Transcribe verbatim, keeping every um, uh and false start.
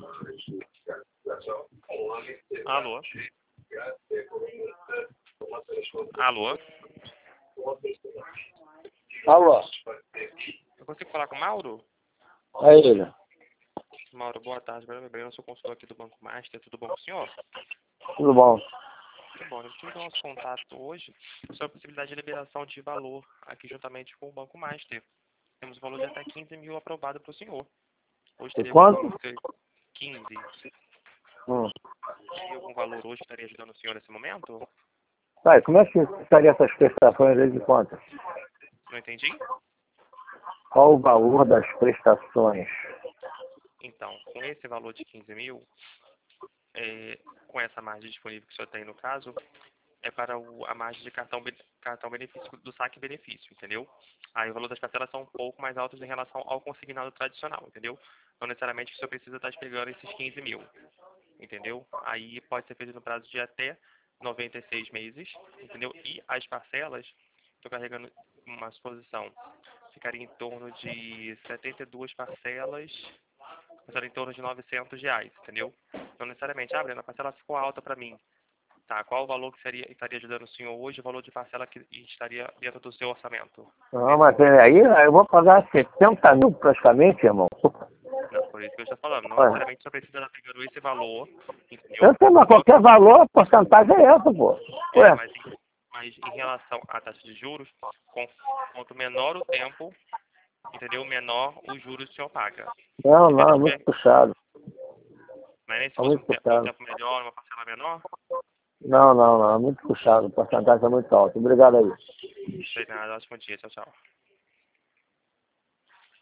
Alô? Alô? Alô? Eu consigo falar com o Mauro? É ele. Mauro, boa tarde. Meu nome é Breno, eu sou consultor aqui do Banco Master. Tudo bom com o senhor? Tudo bom? Tudo bom. Eu tive o nosso contato hoje sobre a possibilidade de liberação de valor aqui juntamente com o Banco Master. Temos um valor de até quinze mil aprovado para o senhor. Hoje E teria algum quanto? valor de quinze. Hum. Teria algum valor hoje que estaria ajudando o senhor nesse momento? Tá, e como é que estaria essas prestações aí de quanto? Não entendi? Qual o valor das prestações? Então, com esse valor de quinze mil, é, com essa margem disponível que o senhor tem no caso, é para o, a margem de cartão, be- cartão benefício, do saque benefício, entendeu? Aí o valor das parcelas são um pouco mais altos em relação ao consignado tradicional, entendeu? Não necessariamente o senhor precisa estar pegando esses quinze mil, entendeu? Aí pode ser feito no prazo de até noventa e seis meses, entendeu? E as parcelas, estou carregando uma suposição, ficaria em torno de setenta e duas parcelas, parcela em torno de novecentos reais, entendeu? Não necessariamente, ah, Breno, a parcela ficou alta para mim. Tá, qual o valor que seria, estaria ajudando o senhor hoje, o valor de parcela que estaria dentro do seu orçamento? Não, mas aí eu vou pagar setenta mil praticamente, irmão. Não, por isso que eu estou falando. Não Olha, necessariamente só precisa estar pegando esse valor, entendeu? eu sei, mas Só que, qualquer valor, a porcentagem é essa, pô. é, Ué, mas, em- mas em relação à taxa de juros, com- quanto menor o tempo, entendeu? Menor os juros que o senhor paga. não, Se você não, é muito tiver, puxado. mas nem se É fosse muito um, te- um puxado. tempo melhor, uma parcela menor, Não, não, não, é muito puxado. A porcentagem é muito alta. Obrigado aí. não sei nada. Ótimo dia. Tchau, tchau.